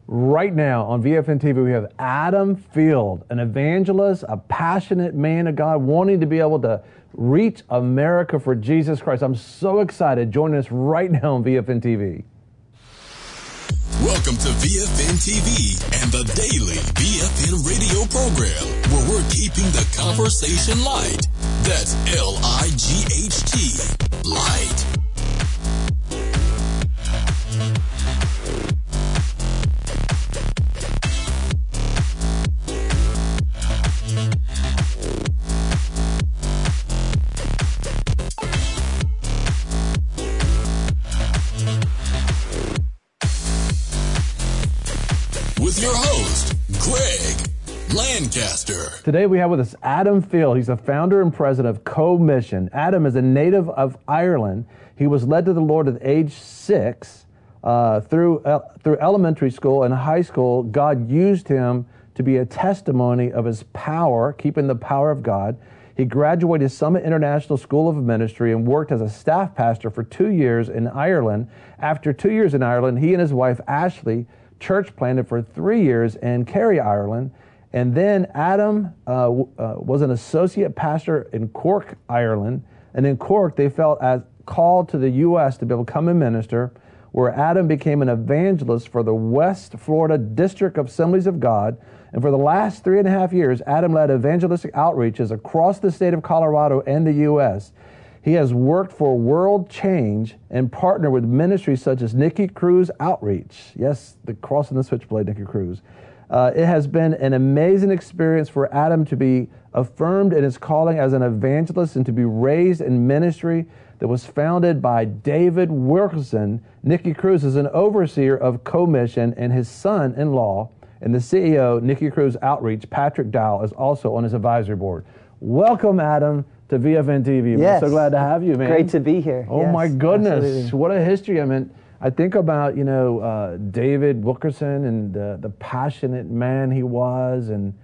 Right now on VFN TV, we have Adam Field, an evangelist, a passionate man of God, wanting to be able to reach America for Jesus Christ. I'm so excited. Joining us right now on VFN TV. Welcome to VFN TV and the daily VFN radio program, where we're keeping the conversation light. That's L-I-G-H-T, light. With your host, Greg Lancaster. Today we have with us Adam Field. He's the founder and president of Co-Mission. Adam is a native of Ireland. He was led to the Lord at age 6. Through elementary school and high school, God used him to be a testimony of his power, keeping the power of God. He graduated Summit International School of Ministry and worked as a staff pastor for 2 years in Ireland. After 2 years in Ireland, he and his wife, Ashley, church planted for 3 years in Kerry, Ireland. And then Adam was an associate pastor in Cork, Ireland. And in Cork, they felt as called to the U.S. to be able to come and minister, where Adam became an evangelist for the West Florida District of Assemblies of God. And for the last 3.5 years, Adam led evangelistic outreaches across the state of Colorado and the U.S. He has worked for World Change and partnered with ministries such as Nicky Cruz Outreach. Yes, the crossing the switchblade, Nicky Cruz. It has been an amazing experience for Adam to be affirmed in his calling as an evangelist and to be raised in ministry that was founded by David Wilkerson. Nicky Cruz is an overseer of Co-Mission, and his son-in-law and the CEO, Nicky Cruz Outreach, Patrick Dowell, is also on his advisory board. Welcome, Adam, to VFN TV. Yes. I'm so glad to have you, man. Great to be here. Oh, yes, my goodness. absolutely. What a history. I mean, I think about, David Wilkerson and the passionate man he was, and,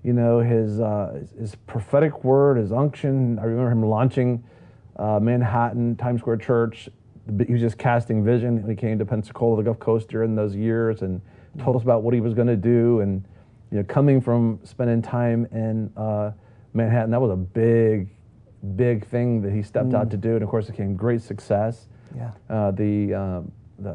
his prophetic word, his unction. I remember him launching Manhattan, Times Square Church. He was just casting vision when he came to Pensacola, the Gulf Coast during those years, and told us about what he was going to do. And, coming from spending time in Manhattan, that was a big thing that he stepped out to do, and of course it became great success. Yeah. The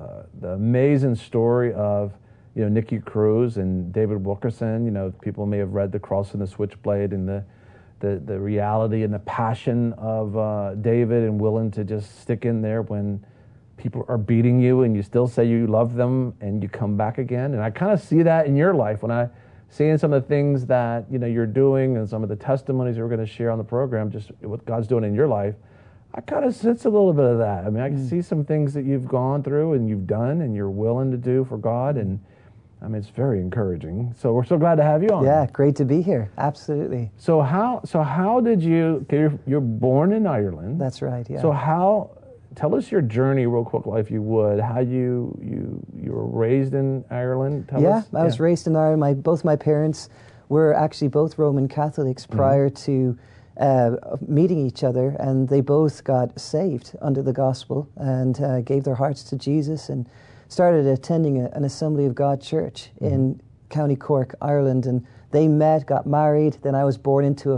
amazing story of Nicky Cruz and David Wilkerson. People may have read The Cross and the Switchblade, and the reality and the passion of David, and willing to just stick in there when people are beating you and you still say you love them and you come back again. And I kind of see that in your life when I seeing some of the things that you're doing and some of the testimonies that we're going to share on the program, just what God's doing in your life. I kind of sense a little bit of that. I mean, I can see some things that you've gone through and you've done and you're willing to do for God, and I mean, it's very encouraging. So we're so glad to have you on. Yeah, great to be here. Absolutely. So how did you? Okay, you're born in Ireland. That's right. Yeah. So tell us your journey real quick, if you would. How you were raised in Ireland? Tell us. I was raised in Ireland. Both my parents were actually both Roman Catholics prior to meeting each other, and they both got saved under the gospel and gave their hearts to Jesus and started attending an Assembly of God church in County Cork, Ireland. And they met, got married. Then I was born into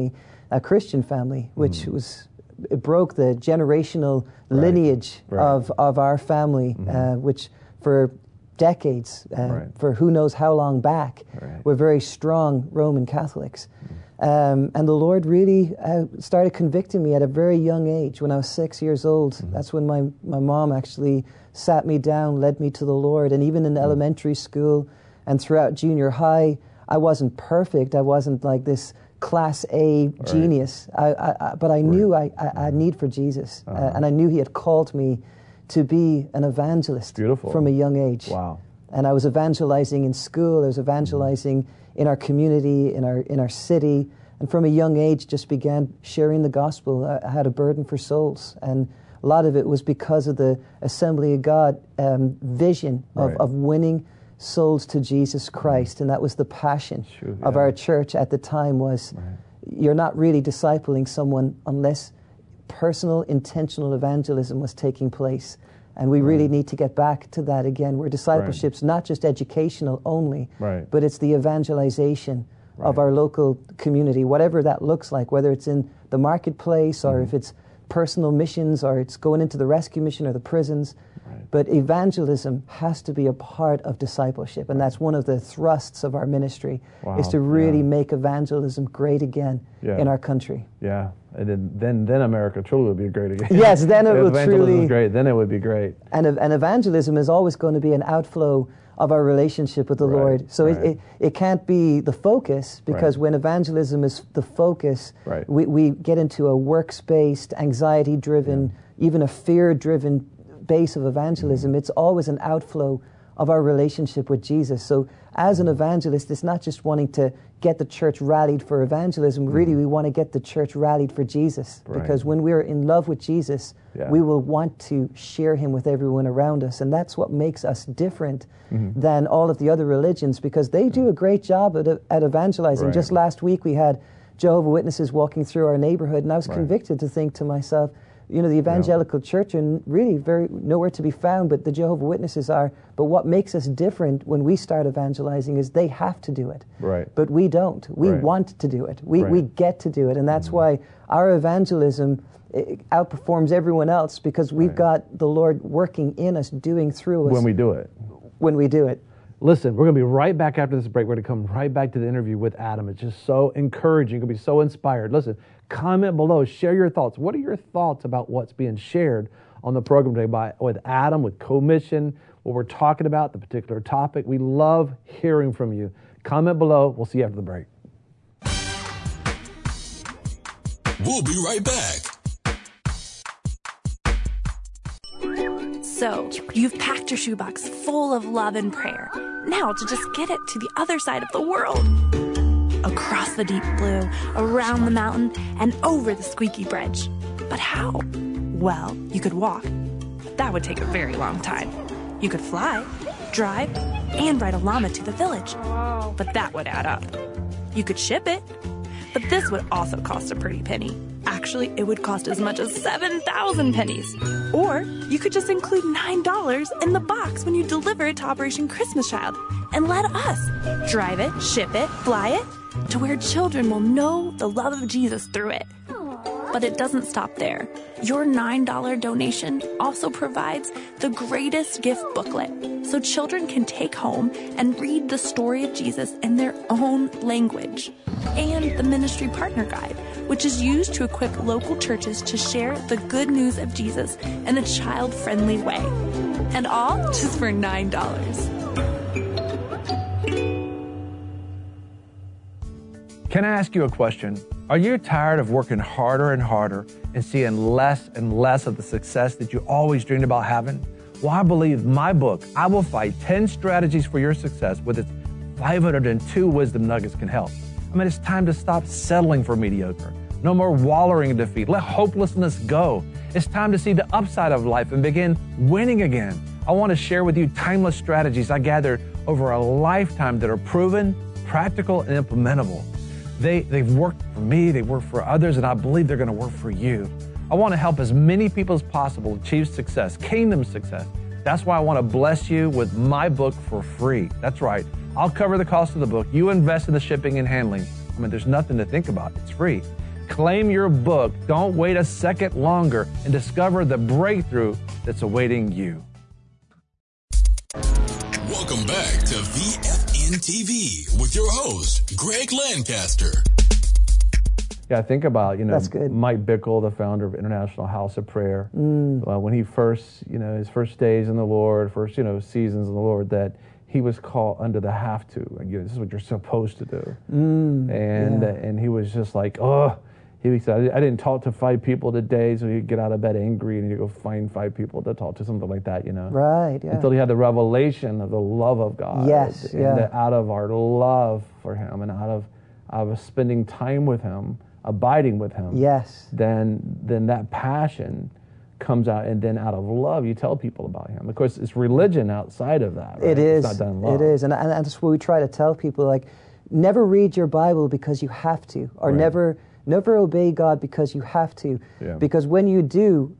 a Christian family, which it broke the generational lineage of our family, which for decades, for who knows how long back, were very strong Roman Catholics. And the Lord really started convicting me at a very young age. When I was 6 years old, that's when my mom actually sat me down, led me to the Lord. And even in elementary school and throughout junior high, I wasn't perfect. I wasn't like this Class A genius. But I knew I had need for Jesus. And I knew He had called me to be an evangelist from a young age. Wow. And I was evangelizing in school. I was evangelizing in our community, in our city. And from a young age, just began sharing the gospel. I had a burden for souls. And a lot of it was because of the Assembly of God vision of winning souls to Jesus Christ. And that was the passion of our church at the time was, you're not really discipling someone unless personal, intentional evangelism was taking place. And we really need to get back to that again, where discipleship's not just educational only, but it's the evangelization of our local community, whatever that looks like, whether it's in the marketplace or if it's personal missions or it's going into the rescue mission or the prisons. But evangelism has to be a part of discipleship, and that's one of the thrusts of our ministry, is to really make evangelism great again in our country. Yeah, and then America truly would be great again. Yes, then it would truly... great. Then it would be great. And evangelism is always going to be an outflow of our relationship with the Lord. So it can't be the focus, because when evangelism is the focus, we get into a works-based, anxiety-driven, even a fear-driven base of evangelism. It's always an outflow of our relationship with Jesus. So as an evangelist, it's not just wanting to get the church rallied for evangelism. Really, we want to get the church rallied for Jesus. Because when we're in love with Jesus, we will want to share him with everyone around us. And that's what makes us different than all of the other religions, because they do a great job at evangelizing. Just last week, we had Jehovah's Witnesses walking through our neighborhood, and I was convicted to think to myself, you know, the evangelical church are really very nowhere to be found, but the Jehovah's Witnesses are. But what makes us different when we start evangelizing is they have to do it. But we don't. We want to do it. We get to do it. And that's why our evangelism outperforms everyone else, because we've got the Lord working in us, doing through us. When we do it. When we do it. Listen, we're going to be right back after this break. We're going to come right back to the interview with Adam. It's just so encouraging. You're going to be so inspired. Listen, comment below. Share your thoughts. What are your thoughts about what's being shared on the program today with Adam, with Co-Mission, what we're talking about, the particular topic? We love hearing from you. Comment below. We'll see you after the break. We'll be right back. So, you've packed your shoebox full of love and prayer. Now to just get it to the other side of the world. Across the deep blue, around the mountain, and over the squeaky bridge. But how? Well, you could walk. But that would take a very long time. You could fly, drive, and ride a llama to the village. But that would add up. You could ship it. But this would also cost a pretty penny. Actually, it would cost as much as 7,000 pennies. Or you could just include $9 in the box when you deliver it to Operation Christmas Child and let us drive it, ship it, fly it to where children will know the love of Jesus through it. But it doesn't stop there. Your $9 donation also provides the greatest gift booklet, so children can take home and read the story of Jesus in their own language. And the Ministry Partner Guide, which is used to equip local churches to share the good news of Jesus in a child-friendly way. And all just for $9. Can I ask you a question? Are you tired of working harder and harder and seeing less and less of the success that you always dreamed about having? Well, I believe my book, I Will Fight 10 Strategies for Your Success, with its 502 wisdom nuggets, can help. I mean, it's time to stop settling for mediocre. No more wallowing in defeat. Let hopelessness go. It's time to see the upside of life and begin winning again. I want to share with you timeless strategies I gathered over a lifetime that are proven, practical, and implementable. They've worked for me, they work for others, and I believe they're going to work for you. I want to help as many people as possible achieve success, kingdom success. That's why I want to bless you with my book for free. That's right. I'll cover the cost of the book. You invest in the shipping and handling. I mean, there's nothing to think about. It's free. Claim your book. Don't wait a second longer and discover the breakthrough that's awaiting you. Welcome back to VFN TV with your host, Greg Lancaster. Yeah, think about, That's good. Mike Bickle, the founder of International House of Prayer, when he first, his first days in the Lord, first, seasons in the Lord, that he was called under the have to. This is what you're supposed to do. And he was just like, he said, I didn't talk to 5 people today, so he'd get out of bed angry and he'd go find 5 people to talk to, something like that, Right, yeah. Until he had the revelation of the love of God. Yes, and that out of our love for him and out of spending time with him, abiding with him, then that passion comes out, and then out of love you tell people about him. Of course, it's religion outside of that, right? It is. It's not done in love. It is, and that's what we try to tell people, like, never read your Bible because you have to, or never Never obey God because you have to. Yeah. Because when you do,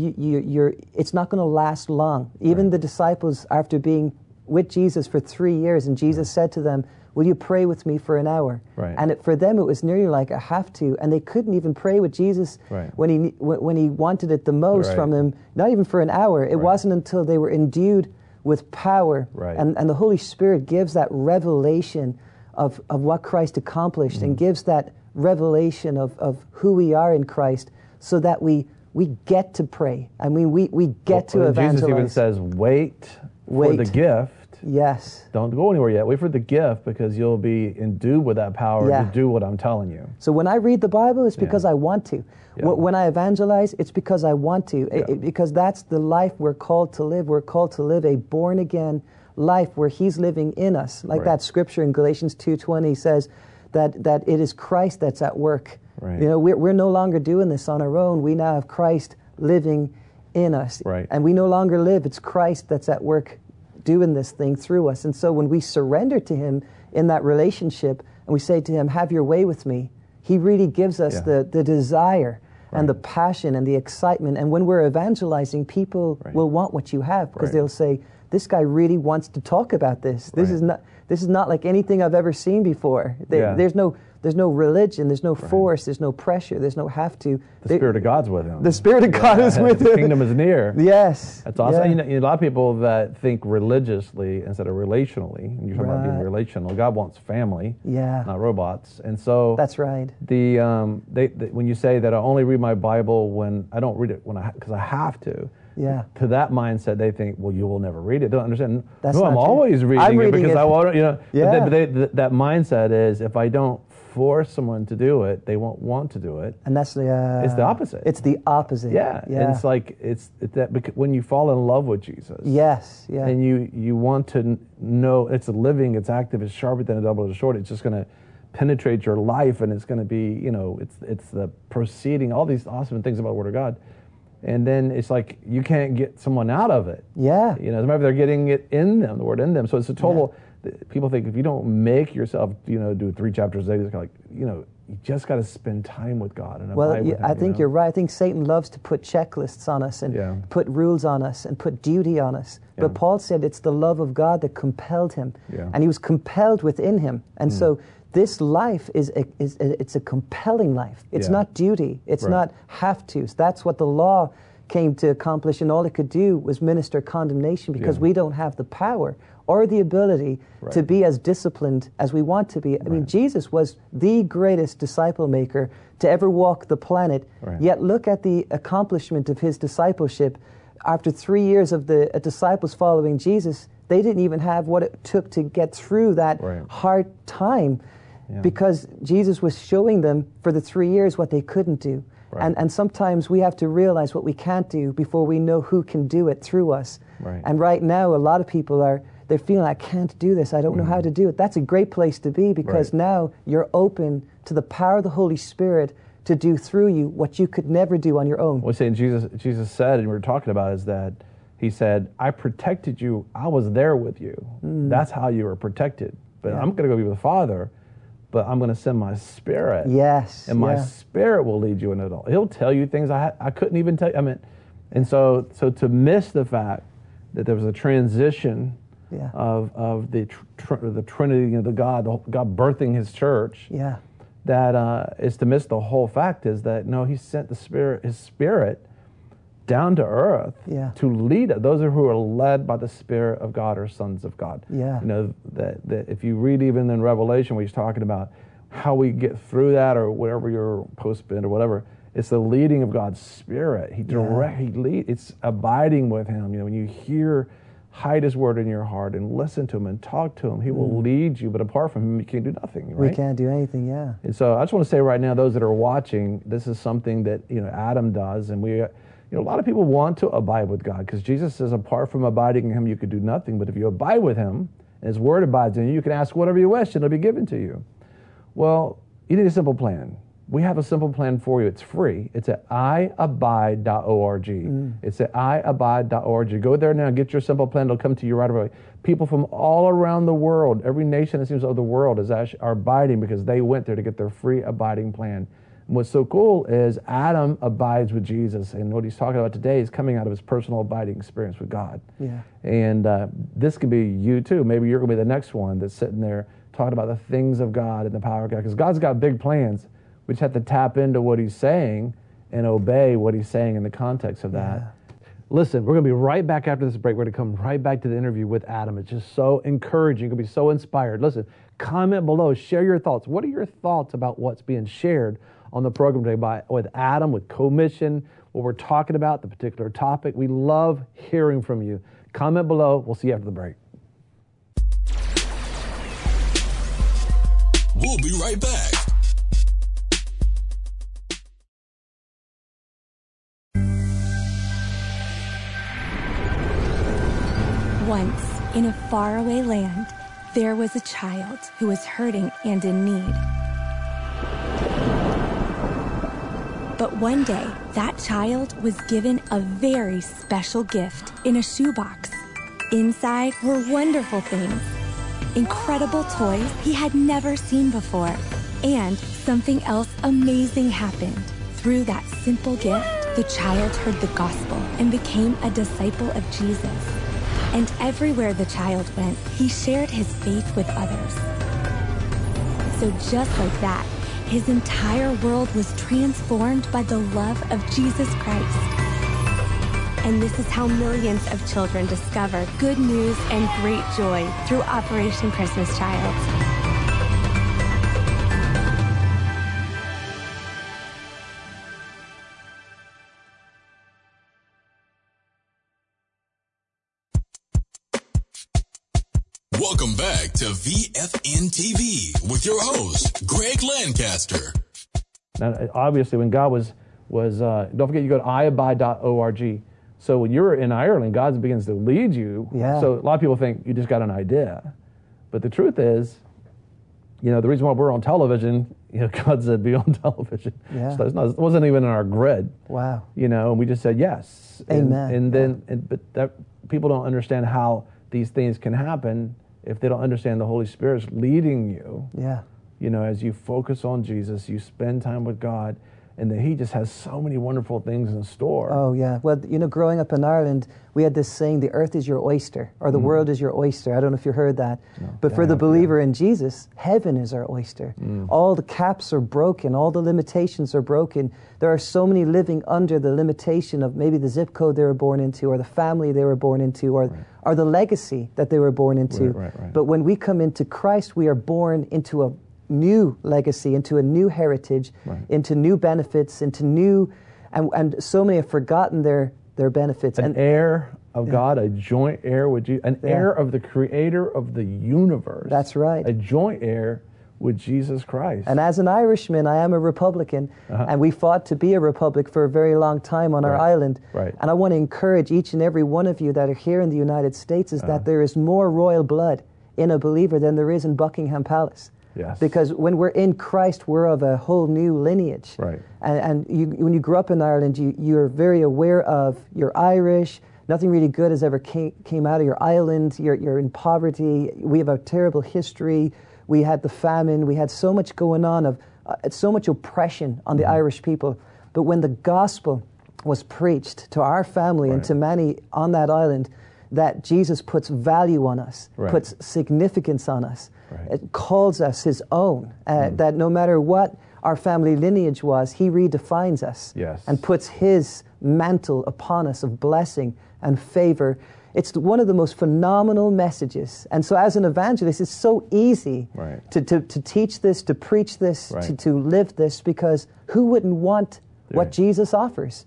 it's not going to last long. Even the disciples, after being with Jesus for 3 years, and Jesus said to them, will you pray with me for an hour? Right. And for them, it was nearly like a have to, and they couldn't even pray with Jesus when he wanted it the most from him, not even for an hour. It wasn't until they were endued with power, and the Holy Spirit gives that revelation of what Christ accomplished, and gives that revelation of who we are in Christ, so that we get to pray. I mean, we get to evangelize. Jesus even says, wait for the gift. Yes. Don't go anywhere yet. Wait for the gift, because you'll be endued with that power to do what I'm telling you. So when I read the Bible, it's because I want to. Yeah. When I evangelize, it's because I want to. Because that's the life we're called to live. We're called to live a born-again life where He's living in us. Like that scripture in Galatians 2:20 says that it is Christ that's at work. Right. You know, we're no longer doing this on our own. We now have Christ living in us. Right. And we no longer live. It's Christ that's at work doing this thing through us. And so when we surrender to Him in that relationship, and we say to Him, have your way with me, He really gives us the desire and the passion and the excitement. And when we're evangelizing, people will want what you have, because they'll say, this guy really wants to talk about this. This is not like anything I've ever seen before. There's no religion, there's no force, there's no pressure, there's no have to. The Spirit of God's with him. The Spirit of God is with him. The kingdom is near. Yes. That's awesome. Yeah. You know, a lot of people that think religiously instead of relationally, and you're talking about being relational. God wants family, not robots. And so that's right. When you say that I only read my Bible when I don't read it because I have to. Yeah. To that mindset, they think, well, you will never read it. Don't understand. That's no, I'm not true. always reading it because I want, you know. Yeah. But that mindset is, if I don't force someone to do it, they won't want to do it. And that's it's the opposite. It's the opposite. Yeah. And it's like when you fall in love with Jesus. Yes. Yeah. And you want to know it's living, it's active, it's sharper than a double-edged sword. It's just going to penetrate your life, and it's going to be, you know, it's the proceeding, all these awesome things about the Word of God. And then it's like you can't get someone out of it. Yeah. You know, as a matter of fact, they're getting it in them, the Word in them. So it's a total. People think if you don't make yourself, you know, do 3 chapters a day, it's kind of like, you know, you just got to spend time with God. And abide with Him, I think you're right. I think Satan loves to put checklists on us and put rules on us and put duty on us. Yeah. But Paul said it's the love of God that compelled him, and he was compelled within him. And so this life it's a compelling life. It's not duty. It's not have tos. That's what the law came to accomplish, and all it could do was minister condemnation, because we don't have the power or the ability to be as disciplined as we want to be. I mean, Jesus was the greatest disciple maker to ever walk the planet, yet look at the accomplishment of His discipleship. After 3 years of the disciples following Jesus, they didn't even have what it took to get through that hard time, because Jesus was showing them for the 3 years what they couldn't do. And sometimes we have to realize what we can't do before we know who can do it through us. And right now, a lot of people they're feeling, I can't do this, I don't know how to do it. That's a great place to be, because now you're open to the power of the Holy Spirit to do through you what you could never do on your own. What's saying Jesus said, and we were talking about, is that He said, I protected you, I was there with you. That's how you were protected. But I'm going to go be with the Father, but I'm going to send my Spirit. Yes. And my Spirit will lead you into it all. He'll tell you things I couldn't even tell you. I mean, and so to miss the fact that there was a transition of the Trinity, you know, the God birthing His church. Yeah. That is to miss the whole fact is that no, He sent His Spirit down to earth to lead us. Those who are led by the Spirit of God are sons of God. Yeah. You know, that if you read even in Revelation where He's talking about how we get through that, or whatever your post-bit or whatever, it's the leading of God's Spirit. He leads. It's abiding with Him. You know, when you hide His word in your heart and listen to Him and talk to Him, He will lead you. But apart from Him, you can't do nothing, right? We can't do anything, And so I just want to say right now, those that are watching, this is something that, you know, Adam does, and we, you know, a lot of people want to abide with God, because Jesus says, apart from abiding in Him, you could do nothing. But if you abide with Him, and His word abides in you, you can ask whatever you wish, and it'll be given to you. Well, you need a simple plan. We have a simple plan for you. It's free. It's at iabide.org. It's at iabide.org. Go there now, get your simple plan. It'll come to you right away. People from all around the world, every nation, it seems, of the world are abiding because they went there to get their free abiding plan. And what's so cool is Adam abides with Jesus, and what he's talking about today is coming out of his personal abiding experience with God. Yeah. And this could be you too. Maybe you're going to be the next one that's sitting there talking about the things of God and the power of God, because God's got big plans. We just have to tap into what he's saying and obey what he's saying in the context of that. Yeah. Listen, we're going to be right back after this break. We're going to come right back to the interview with Adam. It's just so encouraging. You're going to be so inspired. Listen, comment below. Share your thoughts. What are your thoughts about what's being shared on the program today with Adam, with Co-Mission, what we're talking about, the particular topic? We love hearing from you. Comment below. We'll see you after the break. We'll be right back. Once, in a faraway land, there was a child who was hurting and in need. But one day, that child was given a very special gift in a shoebox. Inside were wonderful things, incredible toys he had never seen before. And something else amazing happened. Through that simple gift, the child heard the gospel and became a disciple of Jesus. And everywhere the child went, he shared his faith with others. So just like that, his entire world was transformed by the love of Jesus Christ. And this is how millions of children discover good news and great joy through Operation Christmas Child. Welcome back to VFN TV with your host, Greg Lancaster. Now, obviously, when God was don't forget, you go to iabide.org. So when you're in Ireland, God begins to lead you. Yeah. So a lot of people think you just got an idea. But the truth is, the reason why we're on television, God said be on television. Yeah. So it wasn't even in our grid. Wow. And we just said yes. Amen. And then, but that people don't understand how these things can happen if they don't understand the Holy Spirit's leading you. Yeah. As you focus on Jesus, you spend time with God, and that he just has so many wonderful things in store. Oh, yeah. Well, growing up in Ireland, we had this saying, the earth is your oyster, or the world is your oyster. I don't know if you heard that. No, but for the believer in Jesus, heaven is our oyster. All the caps are broken. All the limitations are broken. There are so many living under the limitation of maybe the zip code they were born into, or the family they were born into, or the legacy that they were born into. Right. But when we come into Christ, we are born into a new legacy, into a new heritage, into new benefits, into new, and so many have forgotten their benefits. An heir of God, a joint heir with Jesus, an heir of the Creator of the universe. That's right. A joint heir with Jesus Christ. And as an Irishman, I am a Republican, and we fought to be a republic for a very long time on our island. Right. And I want to encourage each and every one of you that are here in the United States is that there is more royal blood in a believer than there is in Buckingham Palace. Yes. Because when we're in Christ, we're of a whole new lineage. Right. And when you grew up in Ireland, you're very aware of you're Irish. Nothing really good has ever came out of your island. You're in poverty. We have a terrible history. We had the famine. We had so much going on of so much oppression on the Irish people. But when the gospel was preached to our family and to many on that island, that Jesus puts value on us, puts significance on us. It calls us his own, that no matter what our family lineage was, he redefines us and puts his mantle upon us of blessing and favor. It's one of the most phenomenal messages. And so as an evangelist, it's so easy to teach this, to preach this, to live this, because who wouldn't want what Jesus offers?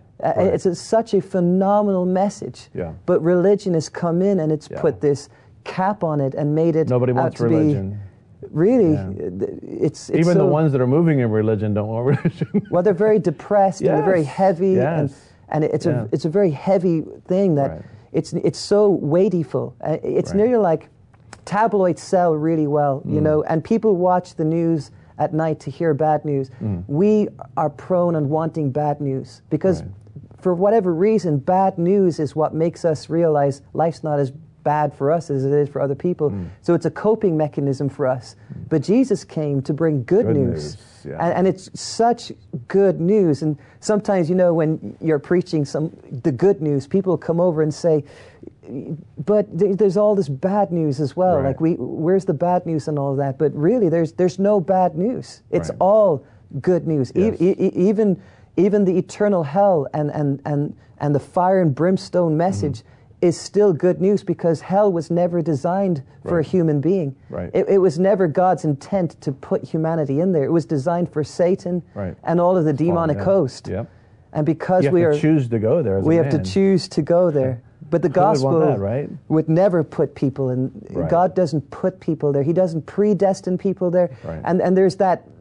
It's such a phenomenal message. But religion has come in and it's put this cap on it and made it nobody wants religion. Really, it's even the ones that are moving in religion don't want religion. Well, they're very depressed and they're very heavy, and it's a very heavy thing that it's so weightyful. It's nearly like tabloids sell really well, and people watch the news at night to hear bad news. We are prone on wanting bad news because for whatever reason, bad news is what makes us realize life's not as bad for us as it is for other people. So it's a coping mechanism for us. But Jesus came to bring good news. Yeah. And it's such good news. And sometimes, you know, when you're preaching the good news, people come over and say, but there's all this bad news as well. Right. Like, where's the bad news and all of that? But really, there's no bad news. It's Right. all good news. Yes. Even the eternal hell and the fire and brimstone message is still good news, because hell was never designed for a Right. human being. Right. It was never God's intent to put humanity in there. It was designed for Satan Right. and all of the demonic yeah. host. Yep. And because You we have are to choose to go there as we a have to man. choose to go there. But the Who would want gospel that, right? would never put people in. Right. God doesn't put people there. He doesn't predestine people there. Right. And there's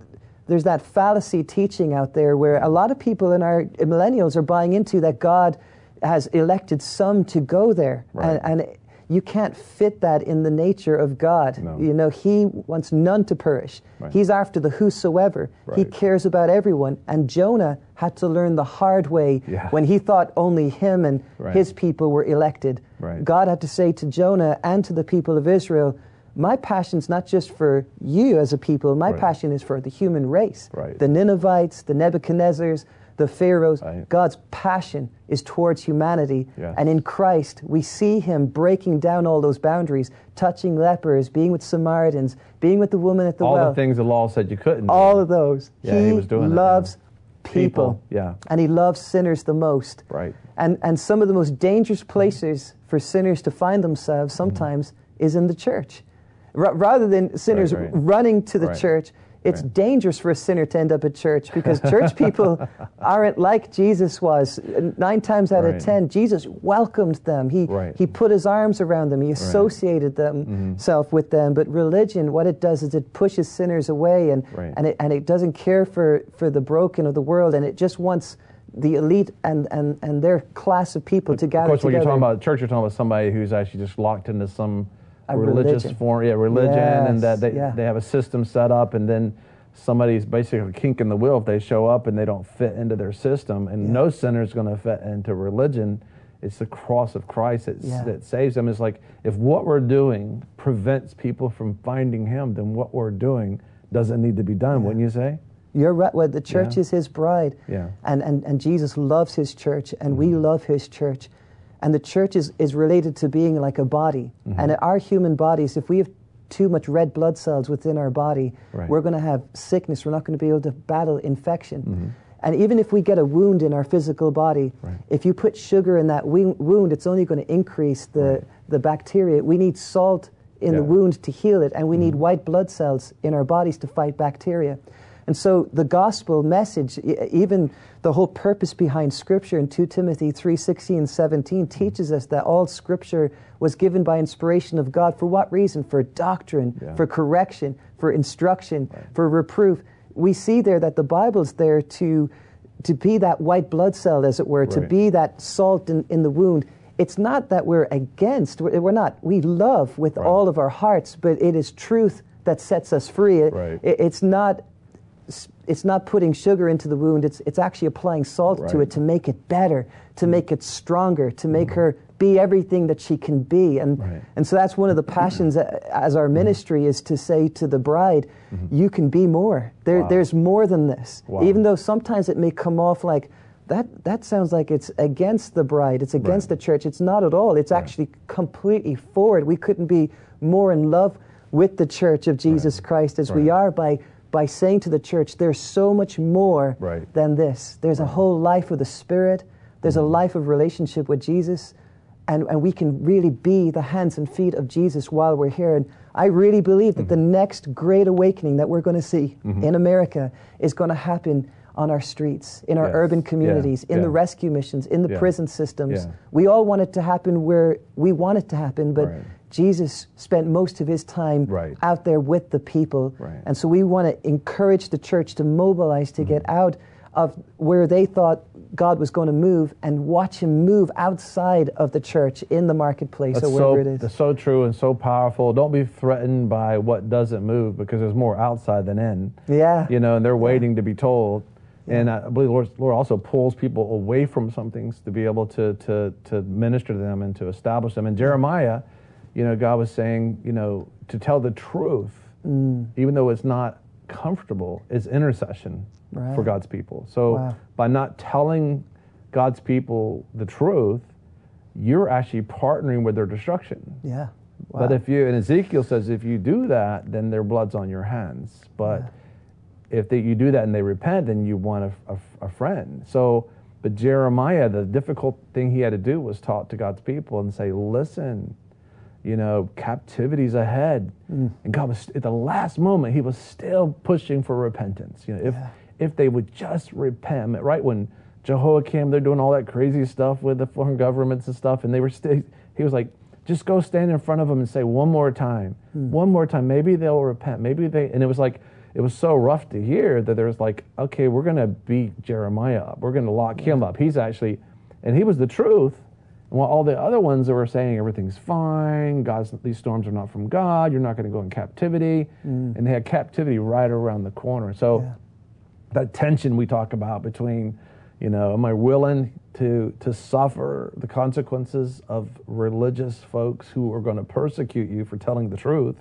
that fallacy teaching out there where a lot of people in our millennials are buying into, that God has elected some to go there. Right. And you can't fit that in the nature of God. No. You know, He wants none to perish. Right. He's after the whosoever. He Right. cares about everyone. And Jonah had to learn the hard way Yeah. when he thought only him and Right. his people were elected. Right. God had to say to Jonah and to the people of Israel, my passion's not just for you as a people, my Right. passion is for the human race. Right. The Ninevites, the Nebuchadnezzars, the Pharaohs. Right. God's passion is towards humanity. Yes. And in Christ, we see Him breaking down all those boundaries, touching lepers, being with Samaritans, being with the woman at the All well. the things the law said you couldn't do. All of those. Yeah, he was doing that, loves yeah. people. Yeah. And He loves sinners the most. Right. And some of the most dangerous places for sinners to find themselves sometimes is in the church. Rather than sinners Right. running to the Right. church, it's Right. dangerous for a sinner to end up at church, because church people aren't like Jesus was. 9 times out Right. of 10, Jesus welcomed them. Right. He put His arms around them. He associated himself with them. But religion, what it does is it pushes sinners away, and Right. and it doesn't care for the broken of the world, and it just wants the elite and their class of people to gather Of course, when together. you're talking about church, you're talking about somebody who's actually just locked into some A religious religion. form, religion, and that Yes, yeah. they have a system set up, and then somebody's basically kinking the wheel if they show up and they don't fit into their system. And no sinner's going to fit into religion. It's the cross of Christ that saves them. It's like, if what we're doing prevents people from finding Him, then what we're doing doesn't need to be done, wouldn't you say? You're right. Well, the church Yeah. is His bride. Yeah. And Jesus loves His church, and we love His church. And the church is related to being like a body. And our human bodies, if we have too much red blood cells within our body, Right. we're going to have sickness. We're not going to be able to battle infection. And even if we get a wound in our physical body, Right. if you put sugar in that wound, it's only going to increase the bacteria. We need salt in the Yeah. wound to heal it, and we need white blood cells in our bodies to fight bacteria. And so the gospel message, even the whole purpose behind Scripture in 2 Timothy 3:16, 17 teaches us that all Scripture was given by inspiration of God. For what reason? For doctrine, Yeah. for correction, for instruction, for reproof. We see there that the Bible's there to be that white blood cell, as it were, to Right. be that salt in the wound. It's not that we're against, we're not. We love with Right. all of our hearts, but it is truth that sets us free. Right. It's not putting sugar into the wound. It's actually applying salt to Right. it to make it better, to make it stronger, to make her be everything that she can be. And Right. and so that's one of the passions as our ministry is to say to the bride, you can be more. Wow. There's more than this. Wow. Even though sometimes it may come off like that sounds like it's against the bride. It's against Right. the church. It's not at all. It's actually completely forward. We couldn't be more in love with the church of Jesus Christ as we are by saying to the church, there's so much more Right. than this. There's a whole life of the Spirit. There's a life of relationship with Jesus. And we can really be the hands and feet of Jesus while we're here. And I really believe that the next great awakening that we're going to see in America is going to happen on our streets, in our Yes. urban communities, Yeah. in Yeah. the rescue missions, in the Yeah. prison systems. Yeah. We all want it to happen where we want it to happen, but Right. Jesus spent most of His time Right. out there with the people. Right. And so we want to encourage the church to mobilize to get out of where they thought God was going to move and watch Him move outside of the church in the marketplace or wherever it is. That's so true and so powerful. Don't be threatened by what doesn't move, because there's more outside than in. Yeah. And they're waiting to be told. And I believe the Lord also pulls people away from some things to be able to minister to them and to establish them. And Jeremiah God was saying, to tell the truth, even though it's not comfortable, is intercession for God's people. So by not telling God's people the truth, you're actually partnering with their destruction. Yeah. Wow. But and Ezekiel says, if you do that, then their blood's on your hands. But if you do that and they repent, then you want a friend. So, but Jeremiah, the difficult thing he had to do was talk to God's people and say, listen, captivity's ahead. And God was, at the last moment, he was still pushing for repentance. If they would just repent, right when Jehoiakim, they're doing all that crazy stuff with the foreign governments and stuff, and they were he was like, just go stand in front of them and say one more time, maybe they'll repent, and it was so rough to hear that there was like, okay, we're going to beat Jeremiah up, we're going to lock him up. He's actually, and he was the truth. And while all the other ones that were saying everything's fine, these storms are not from God, you're not going to go in captivity, and they had captivity right around the corner. So that tension we talk about between, am I willing to suffer the consequences of religious folks who are going to persecute you for telling the truth,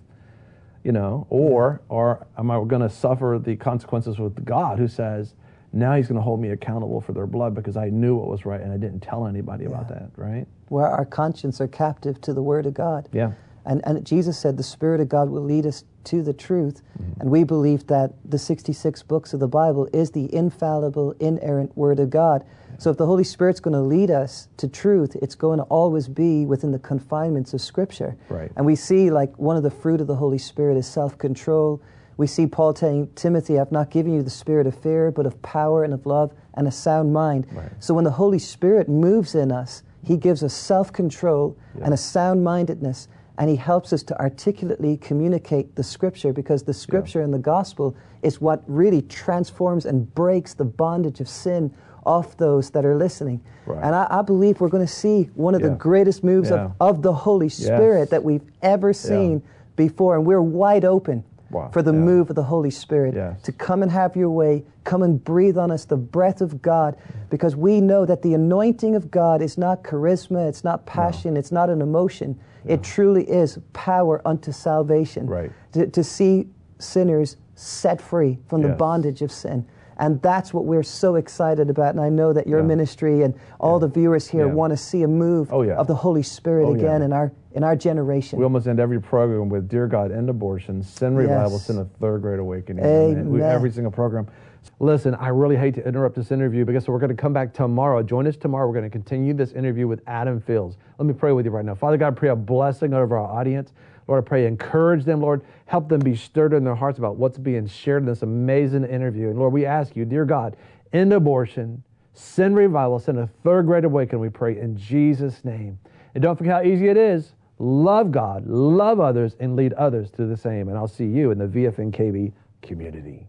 or am I going to suffer the consequences with God who says, now he's going to hold me accountable for their blood because I knew what was right and I didn't tell anybody about that, right? Where our conscience are captive to the Word of God. Yeah. And Jesus said the Spirit of God will lead us to the truth. And we believe that the 66 books of the Bible is the infallible, inerrant Word of God. So if the Holy Spirit's going to lead us to truth, it's going to always be within the confinements of Scripture. Right. And we see like one of the fruit of the Holy Spirit is self-control. We see Paul telling Timothy, I've not given you the spirit of fear, but of power and of love and a sound mind. Right. So when the Holy Spirit moves in us, he gives us self-control and a sound-mindedness, and he helps us to articulately communicate the Scripture, because the Scripture and the gospel is what really transforms and breaks the bondage of sin off those that are listening. Right. And I believe we're going to see one of the greatest moves of the Holy Spirit that we've ever seen before, and we're wide open for the move of the Holy Spirit to come and have your way, come and breathe on us the breath of God, because we know that the anointing of God is not charisma, it's not passion, it's not an emotion. It truly is power unto salvation, to see sinners set free from the bondage of sin. And that's what we're so excited about. And I know that your ministry and all the viewers here want to see a move of the Holy Spirit again in our generation. We almost end every program with, Dear God, end abortion, send revival, send a third great awakening. Amen. Every single program. Listen, I really hate to interrupt this interview because we're going to come back tomorrow. Join us tomorrow. We're going to continue this interview with Adam Fields. Let me pray with you right now. Father God, I pray a blessing over our audience. Lord, I pray encourage them, Lord. Help them be stirred in their hearts about what's being shared in this amazing interview. And Lord, we ask you, dear God, end abortion, send revival, send a third great awakening, we pray in Jesus' name. And don't forget how easy it is. Love God, love others, and lead others to the same. And I'll see you in the VFNKB community.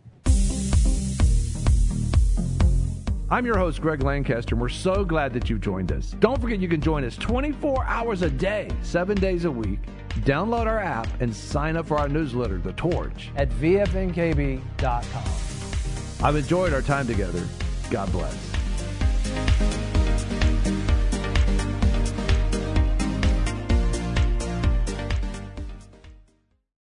I'm your host, Greg Lancaster, and we're so glad that you've joined us. Don't forget you can join us 24 hours a day, 7 days a week. Download our app and sign up for our newsletter, The Torch, at VFNKB.com. I've enjoyed our time together. God bless.